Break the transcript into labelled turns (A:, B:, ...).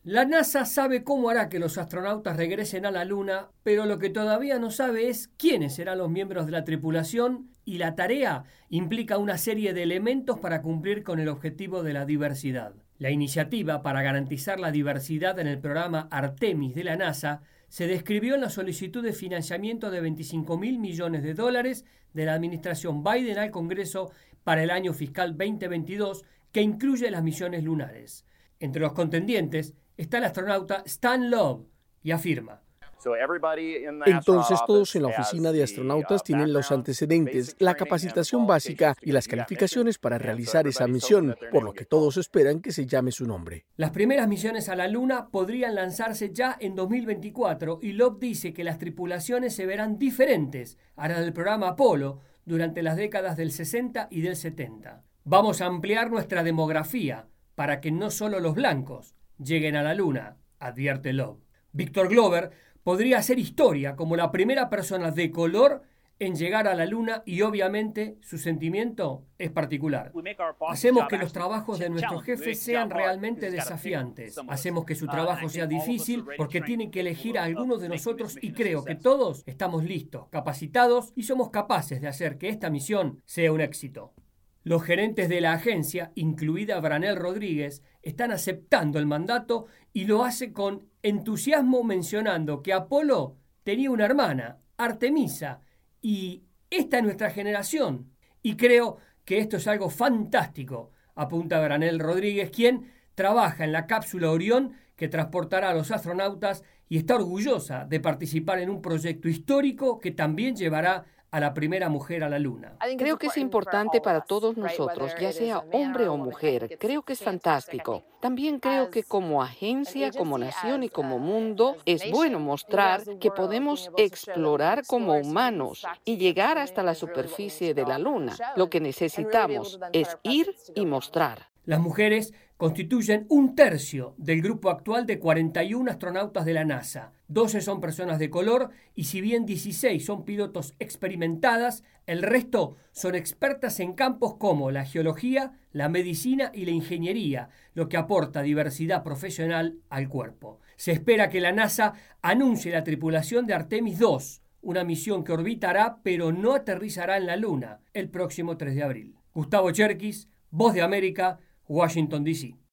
A: La NASA sabe cómo hará que los astronautas regresen a la Luna, pero lo que todavía no sabe es quiénes serán los miembros de la tripulación y la tarea implica una serie de elementos para cumplir con el objetivo de la diversidad. La iniciativa para garantizar la diversidad en el programa Artemis de la NASA se describió en la solicitud de financiamiento de $25.000 millones de la administración Biden al Congreso para el año fiscal 2022, que incluye las misiones lunares. Entre los contendientes está el astronauta Stan Love y afirma:
B: Entonces todos en la oficina de astronautas tienen los antecedentes, la capacitación básica y las calificaciones para realizar esa misión, por lo que todos esperan que se llame su nombre.
A: Las primeras misiones a la Luna podrían lanzarse ya en 2024 y Love dice que las tripulaciones se verán diferentes a las del programa Apolo durante las décadas del 60 y del 70. Vamos a ampliar nuestra demografía para que no solo los blancos lleguen a la Luna, advierte Love. Victor Glover podría hacer historia como la primera persona de color en llegar a la Luna y obviamente su sentimiento es particular. Hacemos que los trabajos de nuestros jefes sean realmente desafiantes. Hacemos que su trabajo sea difícil porque tienen que elegir a algunos de nosotros y creo que todos estamos listos, capacitados y somos capaces de hacer que esta misión sea un éxito. Los gerentes de la agencia, incluida Branel Rodríguez, están aceptando el mandato y lo hace con entusiasmo mencionando que Apolo tenía una hermana, Artemisa, y esta es nuestra generación. Y creo que esto es algo fantástico, apunta Branel Rodríguez, quien trabaja en la cápsula Orión que transportará a los astronautas y está orgullosa de participar en un proyecto histórico que también llevará a la primera mujer a la Luna.
C: Creo que es importante para todos nosotros, ya sea hombre o mujer. Creo que es fantástico. También creo que como agencia, como nación y como mundo, es bueno mostrar que podemos explorar como humanos y llegar hasta la superficie de la Luna. Lo que necesitamos es ir y mostrar.
A: Las mujeres constituyen 1/3 del grupo actual de 41 astronautas de la NASA. 12 son personas de color y si bien 16 son pilotos experimentadas, el resto son expertas en campos como la geología, la medicina y la ingeniería, lo que aporta diversidad profesional al cuerpo. Se espera que la NASA anuncie la tripulación de Artemis II, una misión que orbitará pero no aterrizará en la Luna, el próximo 3 de abril. Gustavo Cherkis, Voz de América, Washington, D.C.